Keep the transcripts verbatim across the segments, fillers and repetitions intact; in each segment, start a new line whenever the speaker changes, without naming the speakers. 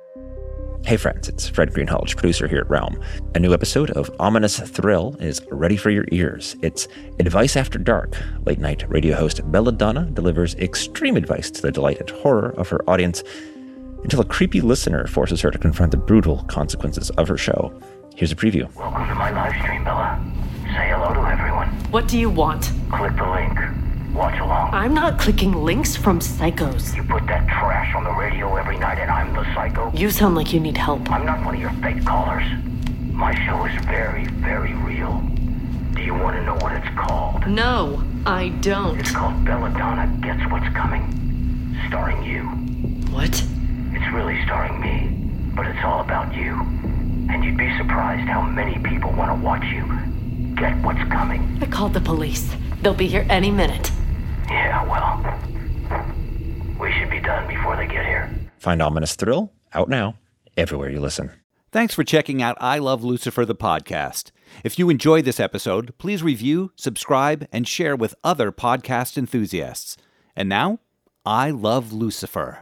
Hey friends, it's Fred Greenhalgh, producer here at Realm. A new episode of Ominous Thrill is ready for your ears. It's Advice After Dark. Late night radio host Belladonna delivers extreme advice to the delight and horror of her audience until a creepy listener forces her to confront the brutal consequences of her show. Here's a preview.
Welcome to my live stream, Bella. Say hello to everyone.
What do you want?
Click the link. Watch along.
I'm not clicking links from psychos.
You put that trash on the radio every night and I'm the psycho?
You sound like you need help.
I'm not one of your fake callers. My show is very, very real. Do you want to know what it's called?
No, I don't.
It's called Belladonna Gets What's Coming. Starring you.
What?
It's really starring me, but it's all about you. And you'd be surprised how many people want to watch you get what's coming.
I called the police. They'll be here any minute.
Yeah, well, we should be done before they get here.
Find Ominous Thrill out now, everywhere you listen.
Thanks for checking out I Love Lucifer, the podcast. If you enjoyed this episode, please review, subscribe, and share with other podcast enthusiasts. And now, I Love Lucifer.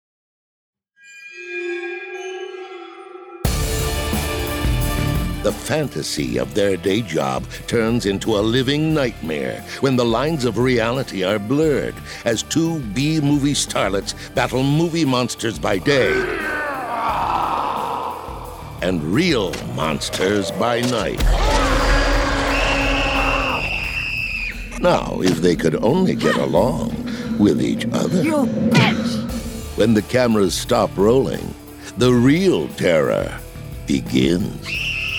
The fantasy of their day job turns into a living nightmare when the lines of reality are blurred as two B-movie starlets battle movie monsters by day and real monsters by night. Now, if they could only get along with each other.
You bitch!
When the cameras stop rolling, the real terror begins.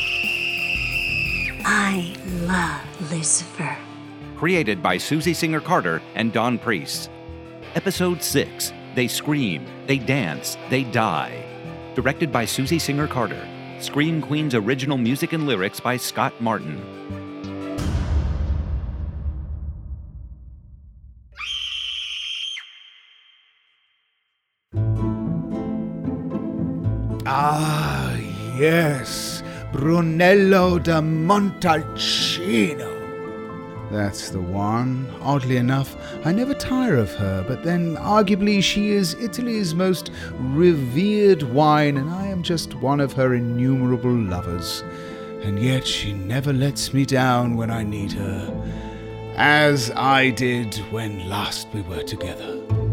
I love Lucifer.
Created by Susie Singer Carter and Don Priest. Episode six, They Scream, They Dance, They Die. Directed by Susie Singer Carter. Scream Queen's original music and lyrics by Scott Martin.
Ah, yes. Brunello da Montalcino. That's the one. Oddly enough, I never tire of her, but then arguably she is Italy's most revered wine, and I am just one of her innumerable lovers. And yet she never lets me down when I need her, as I did when last we were together.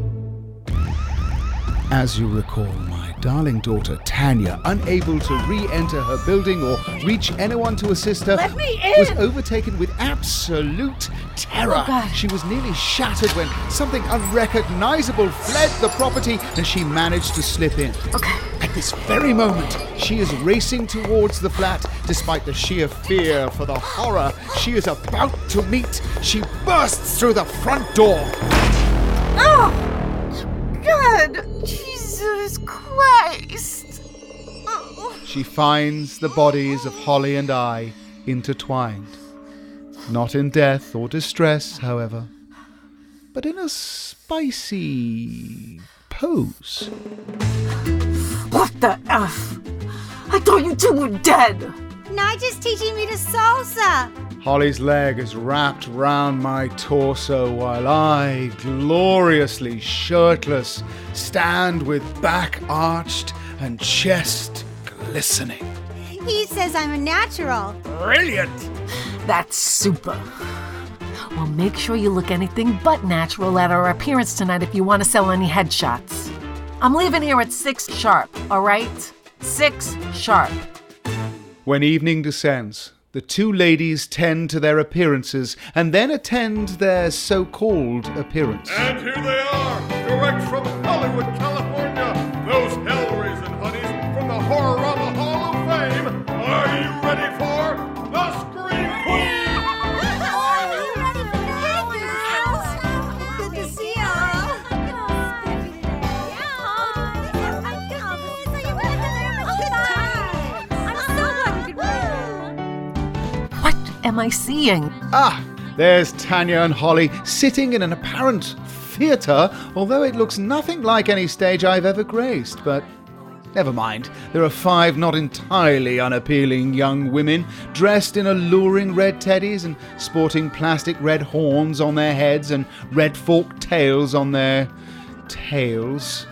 As you recall, my darling daughter Tanya, unable to re-enter her building or reach anyone to assist her,
Let me in!
was overtaken with absolute terror.
Oh, God.
She was nearly shattered when something unrecognizable fled the property and she managed to slip in.
Okay.
At this very moment, she is racing towards the flat despite the sheer fear for the horror she is about to meet. She bursts through the front door.
Oh! God! Jesus Christ! Oh.
She finds the bodies of Holly and I intertwined. Not in death or distress, however, but in a spicy pose.
What the F? I thought you two were dead!
Nigel's teaching me to salsa.
Holly's leg is wrapped round my torso while I, gloriously shirtless, stand with back arched and chest glistening.
He says I'm a natural.
Brilliant!
That's super. Well, make sure you look anything but natural at our appearance tonight if you want to sell any headshots. I'm leaving here at six sharp, all right? Six sharp.
When evening descends, the two ladies tend to their appearances and then attend their so-called appearance.
And here they are, direct from Hollywood, California. Those hell-raising honeys from the Horrorama Hall of Fame. Are you ready for the Scream Queen?
Are you ready for this? Good to see
What am I seeing?
Ah, there's Tanya and Holly sitting in an apparent theatre, although it looks nothing like any stage I've ever graced, but never mind. There are five not entirely unappealing young women dressed in alluring red teddies and sporting plastic red horns on their heads and red forked tails on their tails.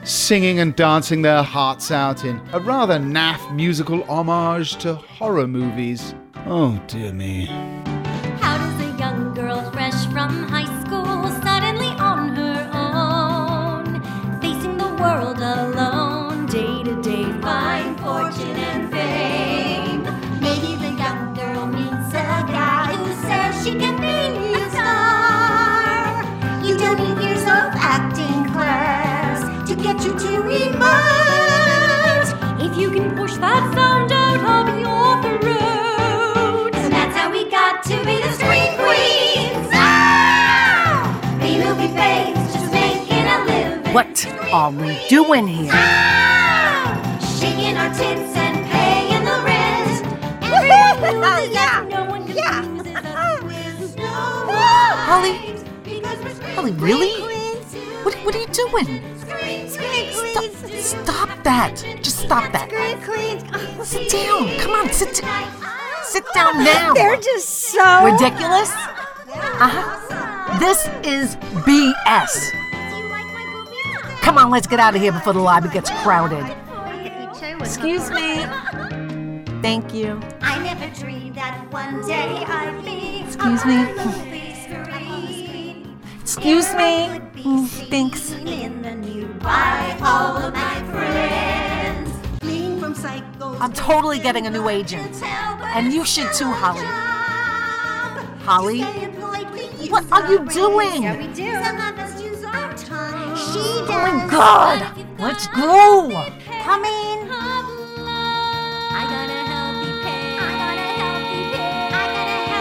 singing and dancing their hearts out in a rather naff musical homage to horror movies. Oh, dear me.
How does a young girl fresh from high school suddenly on her own, facing the world alone, day to day, find fortune and fame? Maybe the young girl meets a guy who says she can be a star. You don't need years of acting class to get you to remote. If you can push that sound out of your throat, and that's how we got to be the Scream Queens. Ah! B-movie babes just making a living.
What are we doing here?
Ah! Shaking our tits and paying the rent. Everyone loses
Yeah.
us, no one
Yeah.
confuses us with no
Holly?
because we're Scream
Holly, really?
Queens.
What, what are you doing?
Scream, Scream
Stop,
Queens.
stop that. Just stop that.
Scream Queens.
Sit down. Come on, sit down. Sit down now.
They're just so
Ridiculous? Uh-huh. This is B S. Come on, let's get out of here before the lobby gets crowded. Excuse me. Thank you.
I never dreamed that one day I'd be
Excuse
a
me.
movie screen.
Excuse me.
Here I would be
Mm,
seen
thanks.
in the new by all of my friends. Fleeing from psychos.
I'm totally getting a new agent. And you should too, Holly. Holly? What are you doing?
Yeah, we do. Some of us use our tongue. She does.
Oh my God. Let's go.
Coming. I got a healthy pain. I got a healthy pain. I got a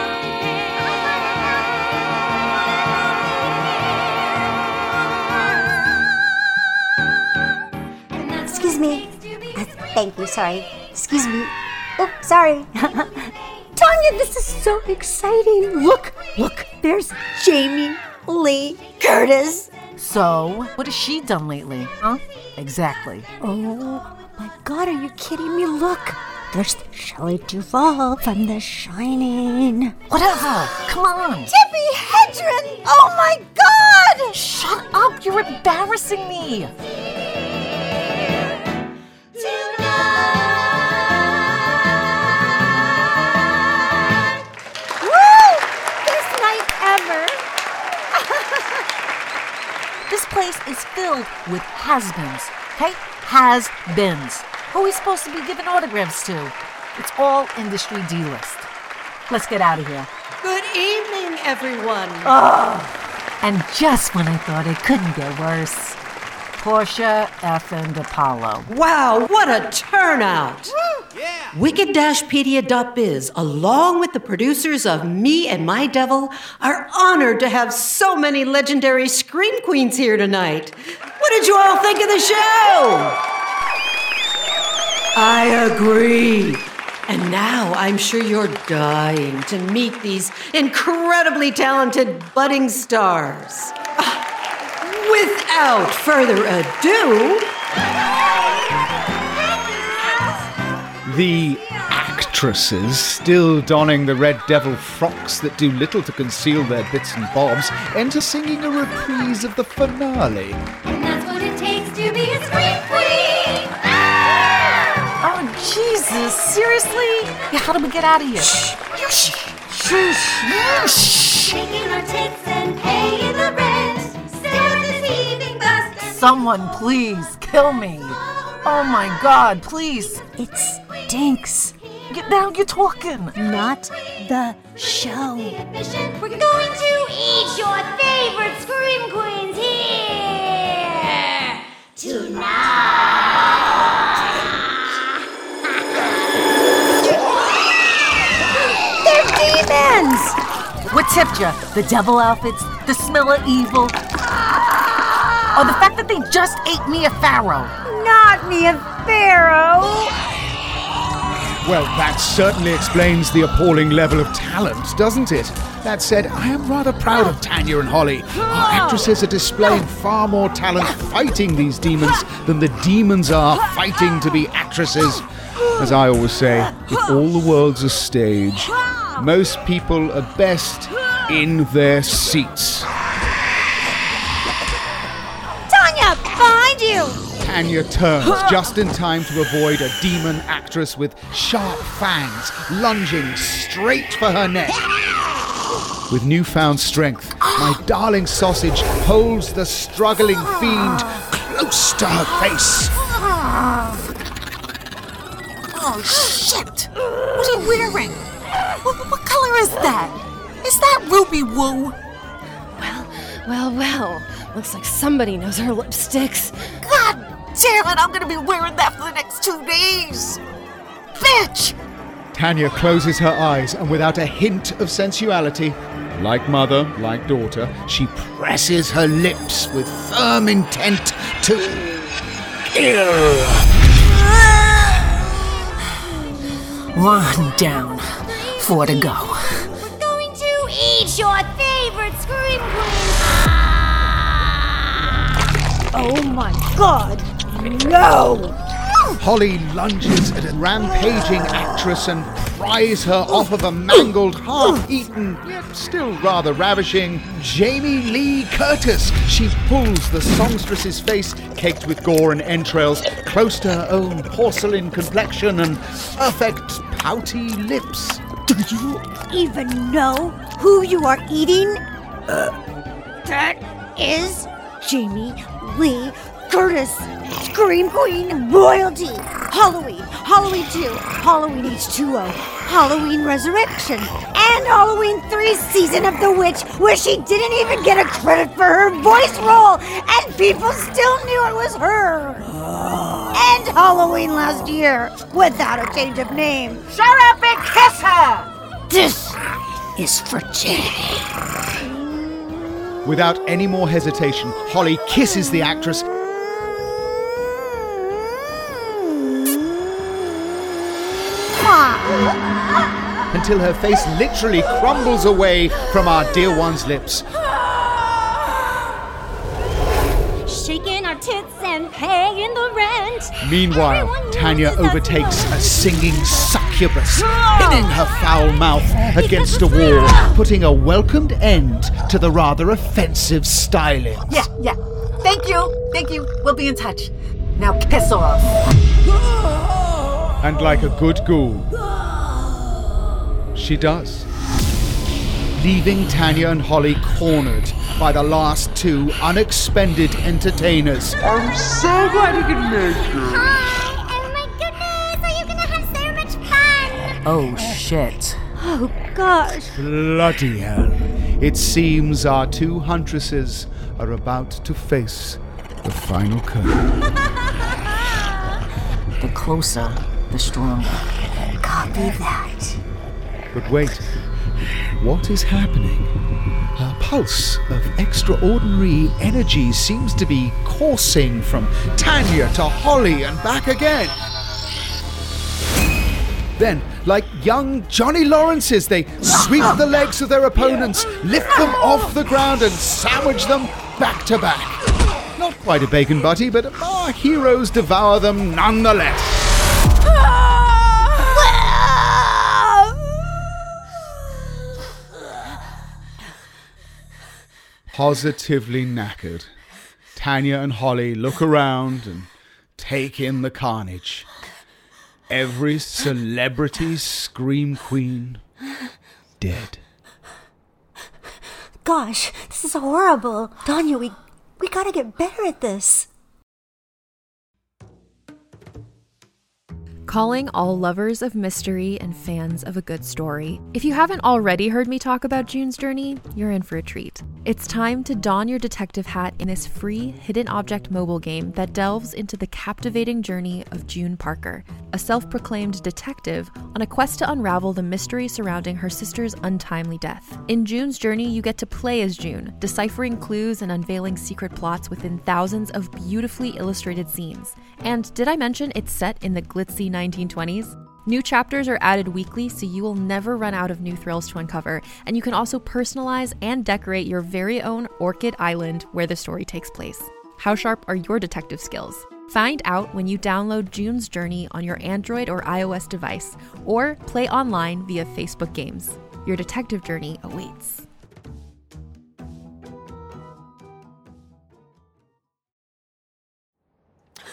healthy pain.
Excuse me. Uh, thank you, sorry. Excuse me. Oh, sorry. Tanya, this is so exciting. Look, look, there's Jamie Lee Curtis.
So, what has she done lately? Huh? Exactly.
Oh, my God, are you kidding me? Look, there's Shelley Duvall from The Shining.
Whatever. Come on.
Tippi Hedren! Oh, my God!
Shut up. You're embarrassing me. This place is filled with has-beens, okay? Has-beens. Who are we supposed to be giving autographs to? It's all industry D-list. Let's get out of here.
Good evening, everyone.
Oh, and just when I thought it couldn't get worse, Portia F. and Apollo.
Wow, what a turnout. Yeah. Wicked-pedia dot biz, along with the producers of Me and My Devil, are honored to have so many legendary Scream Queens here tonight. What did you all think of the show? I agree. And now I'm sure you're dying to meet these incredibly talented budding stars. Without further ado...
The actresses, still donning the Red Devil frocks that do little to conceal their bits and bobs, enter singing a reprise of the finale.
And that's what it takes to be a Scream Queen!
Oh, Jesus. Seriously? Yeah, how do we get out of here? Shh. Shh. Shh.
Shaking our tits and paying the rent. Still deceiving busters.
Someone, please, kill me. Oh, my God, please.
It stinks.
Get, now you're talking.
Not the show.
We're going to eat your favorite Scream Queens here tonight.
They're demons!
What tipped you? The devil outfits? The smell of evil? Or the fact that they just ate Mia Farrow?
Not Mia Farrow!
Well, that certainly explains the appalling level of talent, doesn't it? That said, I am rather proud of Tanya and Holly. Our actresses are displaying far more talent fighting these demons than the demons are fighting to be actresses. As I always say, if all the world's a stage, most people are best in their seats.
Tanya, behind you!
Tanya turns just in time to avoid a demon actress with sharp fangs lunging straight for her neck. With newfound strength, my darling sausage holds the struggling fiend close to her face.
Oh, shit! What are you wearing? What, what color is that? Is that Ruby Woo?
Well, well, well. Looks like somebody knows her lipsticks.
God damn it, I'm gonna be wearing that for the next two days! Bitch!
Tanya closes her eyes, and without a hint of sensuality, like mother, like daughter, she presses her lips with firm intent to kill.
One down, four to go.
We're going to eat your favorite Scream Queen.
Oh my god, no!
Holly lunges at a rampaging actress and pries her off of a mangled, half-eaten, yet still rather ravishing Jamie Lee Curtis. She pulls the songstress's face, caked with gore and entrails, close to her own porcelain complexion and perfect pouty lips.
Do you even know who you are eating? Uh, that is Jamie Lee Curtis, Scream Queen royalty. Halloween, Halloween two, Halloween H two O, Halloween Resurrection, and Halloween three Season of the Witch, where she didn't even get a credit for her voice role, and people still knew it was her. And Halloween last year, without a change of name.
Shut up and kiss her!
This is for Jamie.
Without any more hesitation, Holly kisses the actress until her face literally crumbles away from our dear one's lips.
Shaking our tits and paying the rent.
Meanwhile, Tanya overtakes a singing succubus, pinning her foul mouth against a wall, putting a welcomed end to the rather offensive styling.
Yeah, yeah. Thank you, thank you. We'll be in touch. Now piss off.
And like a good ghoul, she does, leaving Tanya and Holly cornered by the last two unexpended entertainers.
I'm so glad you could make it.
Hi! Oh my goodness! Are you gonna have so much fun?
Oh, shit.
Oh gosh.
Bloody hell. It seems our two huntresses are about to face the final curtain.
The closer, the stronger.
Copy that.
But wait, what is happening? A pulse of extraordinary energy seems to be coursing from Tanya to Holly and back again. Then, like young Johnny Lawrences, they sweep the legs of their opponents, lift them off the ground and sandwich them back to back. Not quite a bacon butty, but our heroes devour them nonetheless. Positively knackered, Tanya and Holly look around and take in the carnage. Every celebrity Scream Queen dead.
Gosh, this is horrible. Tanya, we, we gotta get better at this.
Calling all lovers of mystery and fans of a good story. If you haven't already heard me talk about June's Journey, you're in for a treat. It's time to don your detective hat in this free hidden object mobile game that delves into the captivating journey of June Parker, a self-proclaimed detective on a quest to unravel the mystery surrounding her sister's untimely death. In June's Journey, you get to play as June, deciphering clues and unveiling secret plots within thousands of beautifully illustrated scenes. And did I mention it's set in the glitzy nineteen twenties? New chapters are added weekly, so you will never run out of new thrills to uncover, and you can also personalize and decorate your very own Orchid Island where the story takes place. How sharp are your detective skills? Find out when you download June's Journey on your Android or iOS device, or play online via Facebook Games. Your detective journey awaits.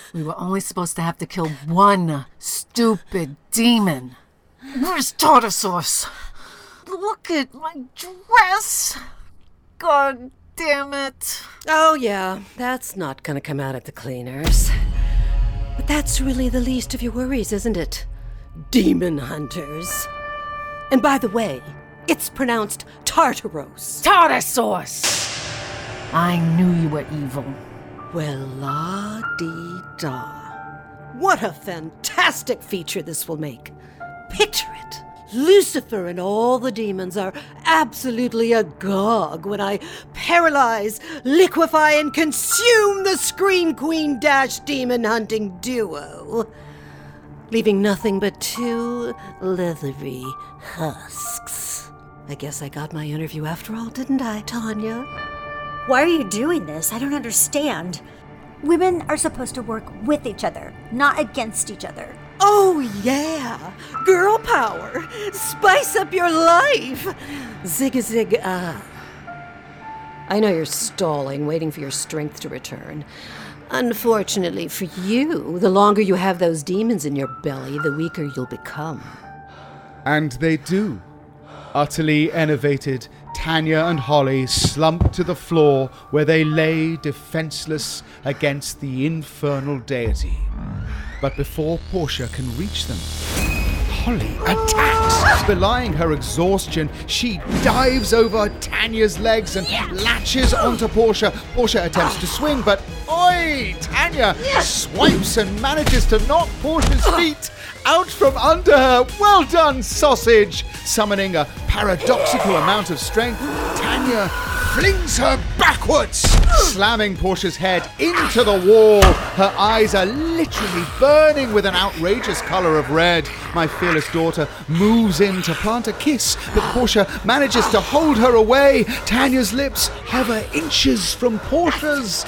We were only supposed to have to kill one stupid demon. Where's tartar sauce? Look at my dress. God damn it.
Oh, yeah, that's not gonna come out at the cleaners. But that's really the least of your worries, isn't it? Demon hunters. And by the way, it's pronounced Tartaros.
Tartar sauce. I knew you were evil.
Well, la-dee-da. What a fantastic feature this will make. Picture it. Lucifer and all the demons are absolutely agog when I paralyze, liquefy, and consume the Scream Queen Dash demon hunting duo, leaving nothing but two leathery husks. I guess I got my interview after all, didn't I, Tanya?
Why are you doing this? I don't understand. Women are supposed to work with each other, not against each other.
Oh, yeah. Girl power. Spice up your life. Zig-a-zig, ah. I know you're stalling, waiting for your strength to return. Unfortunately for you, the longer you have those demons in your belly, the weaker you'll become.
And they do. Utterly enervated, Tanya and Holly slump to the floor where they lay defenseless against the infernal deity. But before Portia can reach them, Holly attacks. Belying her exhaustion, she dives over Tanya's legs and latches onto Portia. Portia attempts to swing, but oi! Tanya swipes and manages to knock Portia's feet out from under her. Well done, sausage! Summoning a paradoxical amount of strength, Tanya flings her backwards, slamming Portia's head into the wall. Her eyes are literally burning with an outrageous color of red. My fearless daughter moves in to plant a kiss, but Portia manages to hold her away. Tanya's lips hover inches from Portia's.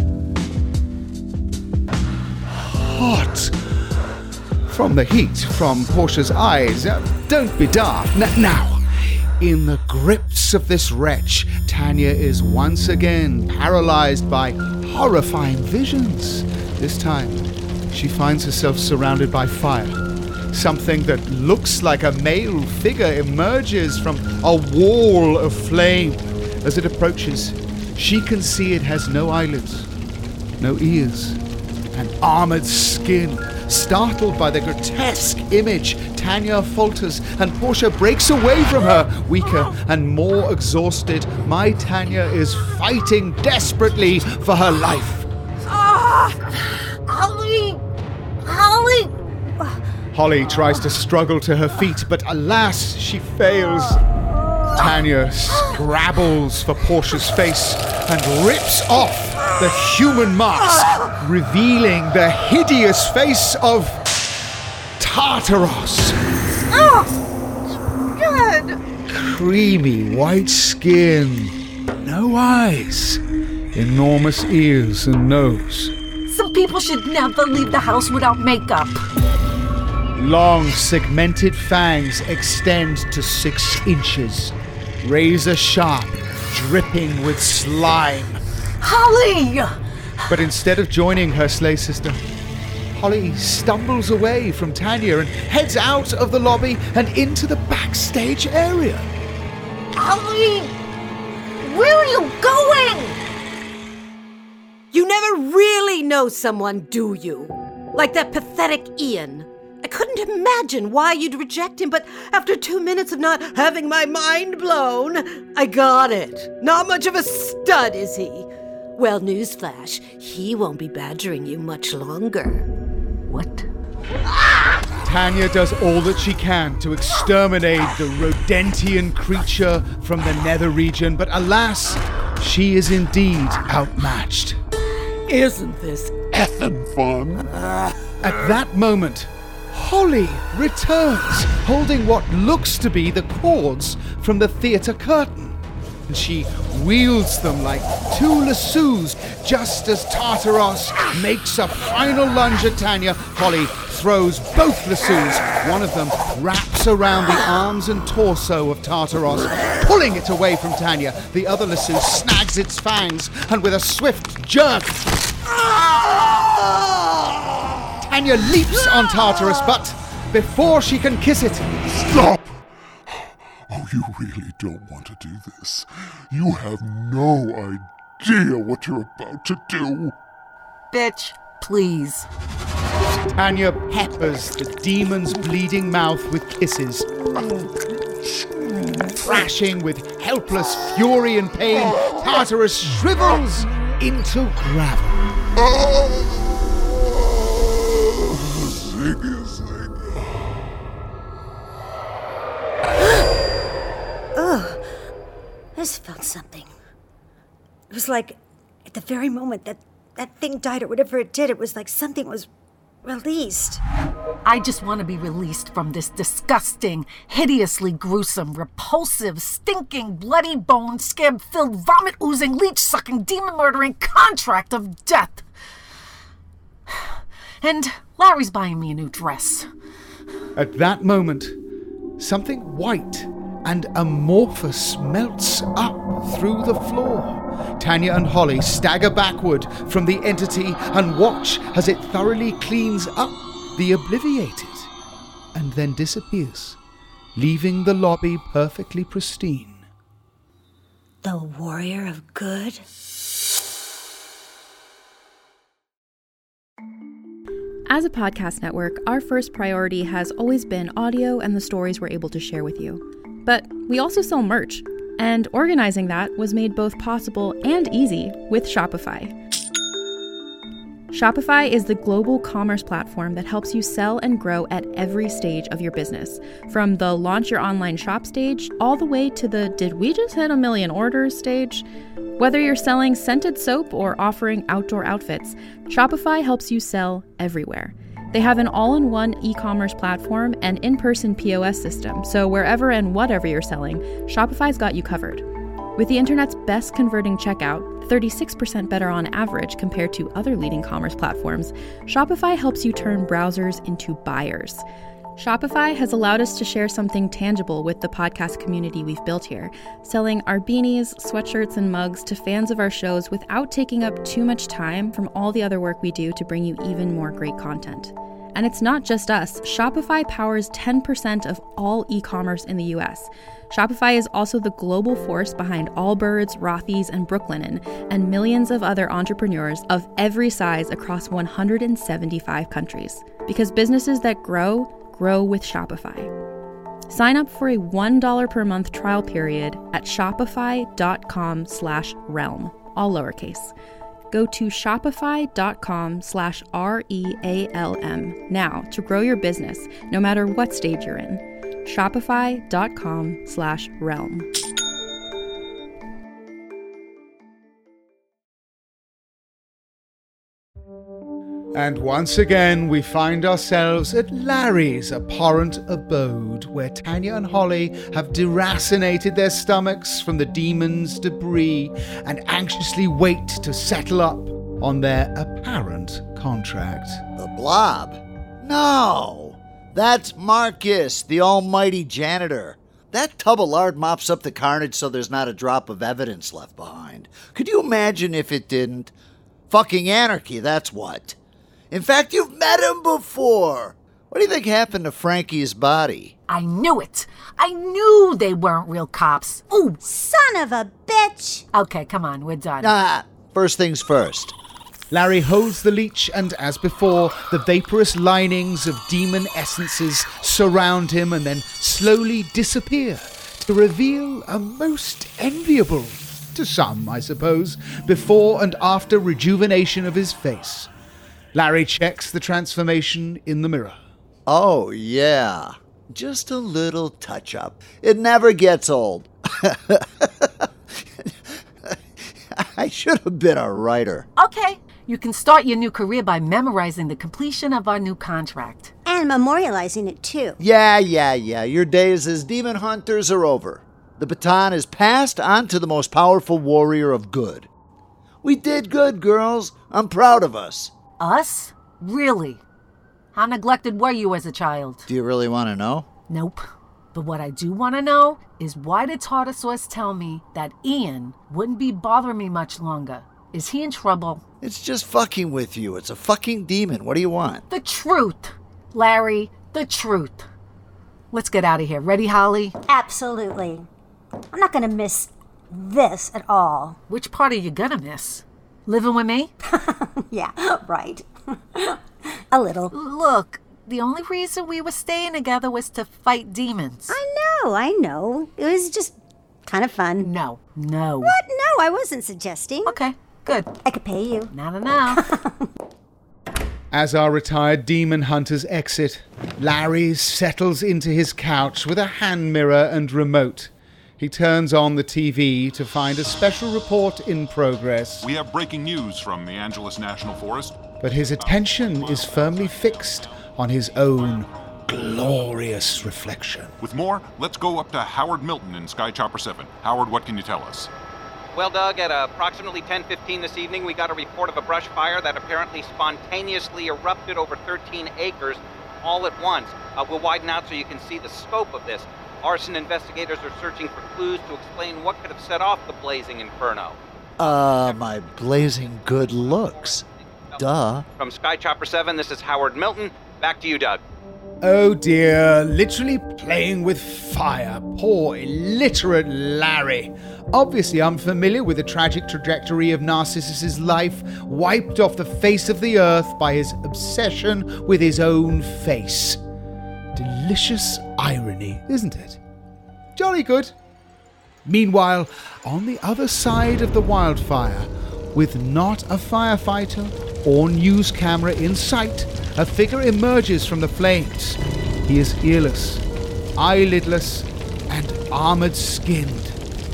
Hot. From the heat from Portia's eyes. Uh, don't be daft. N- now, in the grips of this wretch, Tanya is once again paralyzed by horrifying visions. This time, she finds herself surrounded by fire. Something that looks like a male figure emerges from a wall of flame. As it approaches, she can see it has no eyelids, no ears, and armored skin. Startled by the grotesque image, Tanya falters and Portia breaks away from her. Weaker and more exhausted, my Tanya is fighting desperately for her life.
Ah! Holly! Holly!
Holly tries to struggle to her feet, but alas, she fails. Tanya scrabbles for Portia's face and rips off the human mask, revealing the hideous face of Tartaros.
Oh! God!
Creamy white skin, no eyes, enormous ears and nose.
Some people should never leave the house without makeup.
Long segmented fangs extend to six inches, razor sharp, dripping with slime.
Holly!
But instead of joining her slay sister, Holly stumbles away from Tanya and heads out of the lobby and into the backstage area.
Holly! Where are you going?
You never really know someone, do you? Like that pathetic Ian. I couldn't imagine why you'd reject him, but after two minutes of not having my mind blown, I got it. Not much of a stud, is he? Well, newsflash, he won't be badgering you much longer.
What?
Tanya does all that she can to exterminate the Rodentian creature from the nether region, but alas, she is indeed outmatched.
Isn't this
effing fun? At that moment, Holly returns, holding what looks to be the cords from the theater curtain. And she wields them like two lassos just as Tartaros makes a final lunge at Tanya. Holly throws both lassos. One of them wraps around the arms and torso of Tartaros, pulling it away from Tanya. The other lasso snags its fangs, and with a swift jerk, Tanya leaps on Tartarus, but before she can kiss it...
Stop! Oh, you really don't want to do this. You have no idea what you're about to do.
Bitch, please.
Tanya peppers the demon's bleeding mouth with kisses. Thrashing with helpless fury and pain, Tartarus shrivels into gravel.
Oh, zing, zing.
Ugh. I just felt something. It was like, at the very moment that that thing died or whatever it did, it was like something was released.
I just want to be released from this disgusting, hideously gruesome, repulsive, stinking, bloody bone, scab-filled, vomit-oozing, leech-sucking, demon-murdering contract of death. And Larry's buying me a new dress.
At that moment, something white and amorphous melts up through the floor. Tanya and Holly stagger backward from the entity and watch as it thoroughly cleans up the obliviated and then disappears, leaving the lobby perfectly pristine.
The warrior of good?
As a podcast network, our first priority has always been audio and the stories we're able to share with you. But we also sell merch, and organizing that was made both possible and easy with Shopify. Shopify is the global commerce platform that helps you sell and grow at every stage of your business, from the launch your online shop stage all the way to the did we just hit a million orders stage. Whether you're selling scented soap or offering outdoor outfits, Shopify helps you sell everywhere. They have an all-in-one e-commerce platform and in-person P O S system, so wherever and whatever you're selling, Shopify's got you covered. With the internet's best converting checkout, thirty-six percent better on average compared to other leading commerce platforms, Shopify helps you turn browsers into buyers. Shopify has allowed us to share something tangible with the podcast community we've built here, selling our beanies, sweatshirts, and mugs to fans of our shows without taking up too much time from all the other work we do to bring you even more great content. And it's not just us. Shopify powers ten percent of all e-commerce in the U S. Shopify is also the global force behind Allbirds, Rothy's, and Brooklinen, and millions of other entrepreneurs of every size across one hundred seventy-five countries. Because businesses that grow, grow with Shopify. Sign up for a one dollar per month trial period at shopify.com slash realm, all lowercase. Go to shopify.com slash R-E-A-L-M now to grow your business, no matter what stage you're in. Shopify.com slash realm.
And once again, we find ourselves at Larry's abhorrent abode, where Tanya and Holly have deracinated their stomachs from the demon's debris and anxiously wait to settle up on their apparent contract.
The Blob? No! That's Marcus, the almighty janitor. That tub of lard mops up the carnage so there's not a drop of evidence left behind. Could you imagine if it didn't? Fucking anarchy, that's what. In fact, you've met him before. What do you think happened to Frankie's body?
I knew it. I knew they weren't real cops. Ooh.
Son of a bitch.
Okay, come on, we're done.
Ah, first things first.
Larry holds the leech, and as before, the vaporous linings of demon essences surround him and then slowly disappear to reveal a most enviable, to some, I suppose, before and after rejuvenation of his face. Larry checks the transformation in the mirror.
Oh, yeah. Just a little touch-up. It never gets old. I should have been a writer.
Okay, you can start your new career by memorizing the completion of our new contract.
And memorializing it, too.
Yeah, yeah, yeah. Your days as demon hunters are over. The baton is passed on to the most powerful warrior of good. We did good, girls. I'm proud of us.
Us? Really? How neglected were you as a child?
Do you really want to know?
Nope. But what I do want to know is why did Tartarus tell me that Ian wouldn't be bothering me much longer? Is he in trouble?
It's just fucking with you. It's a fucking demon. What do you want?
The truth, Larry, the truth. Let's get out of here. Ready, Holly?
Absolutely. I'm not gonna miss this at all.
Which part are you gonna miss? Living with me?
Yeah, right. A little.
Look, the only reason we were staying together was to fight demons.
I know, I know. It was just kind of fun.
No, no.
What? No, I wasn't suggesting.
Okay, good.
I could pay you.
Not enough.
As our retired demon hunters exit, Larry settles into his couch with a hand mirror and remote. He turns on the T V to find a special report in progress.
We have breaking news from the Angeles National Forest.
But his attention is firmly fixed on his own glorious reflection.
With more, let's go up to Howard Milton in Skychopper seven. Howard, what can you tell us?
Well, Doug, at approximately ten fifteen this evening, we got a report of a brush fire that apparently spontaneously erupted over thirteen acres all at once. Uh, we'll widen out so you can see the scope of this. Arson investigators are searching for clues to explain what could have set off the blazing inferno.
Uh, my blazing good looks. Duh.
From Skychopper seven, this is Howard Milton. Back to you, Doug.
Oh dear, literally playing with fire. Poor, illiterate Larry. Obviously unfamiliar with the tragic trajectory of Narcissus's life, wiped off the face of the earth by his obsession with his own face. Delicious irony, isn't it? Jolly good. Meanwhile, on the other side of the wildfire, with not a firefighter or news camera in sight, a figure emerges from the flames. He is earless, eyelidless, and armored-skinned.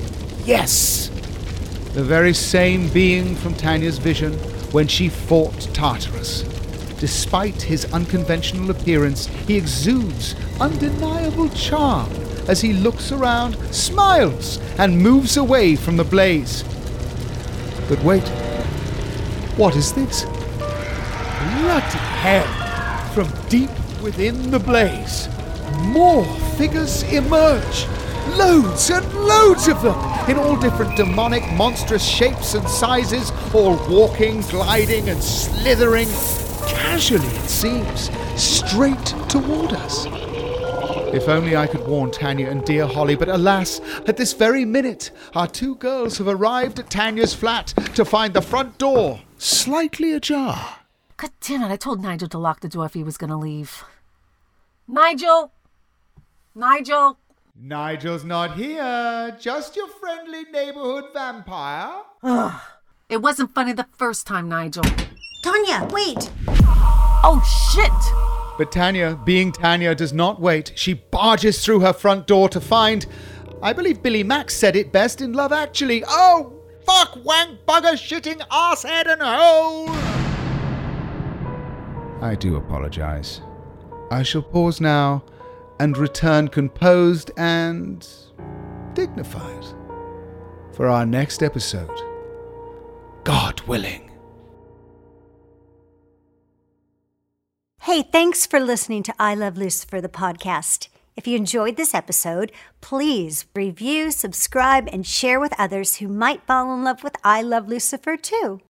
Yes! The very same being from Tanya's vision when she fought Tartarus. Despite his unconventional appearance, he exudes undeniable charm as he looks around, smiles, and moves away from the blaze. But wait, what is this? Bloody hell! From deep within the blaze, more figures emerge. Loads and loads of them, in all different demonic, monstrous shapes and sizes, all walking, gliding, and slithering, casually it seems, straight toward us. If only I could warn Tanya and dear Holly, but alas, at this very minute, our two girls have arrived at Tanya's flat to find the front door slightly ajar.
God damn it, I told Nigel to lock the door if he was going to leave. Nigel! Nigel!
Nigel's not here, just your friendly neighborhood vampire.
Ugh. It wasn't funny the first time, Nigel.
Tanya, wait!
Oh, shit!
But Tanya, being Tanya, does not wait. She barges through her front door to find... I believe Billy Max said it best in Love Actually. Oh, fuck, wank, bugger, shitting, arsehead and hole! I do apologize. I shall pause now and return composed and dignified for our next episode. God willing.
Hey, thanks for listening to I Love Lucifer, the podcast. If you enjoyed this episode, please review, subscribe, and share with others who might fall in love with I Love Lucifer too.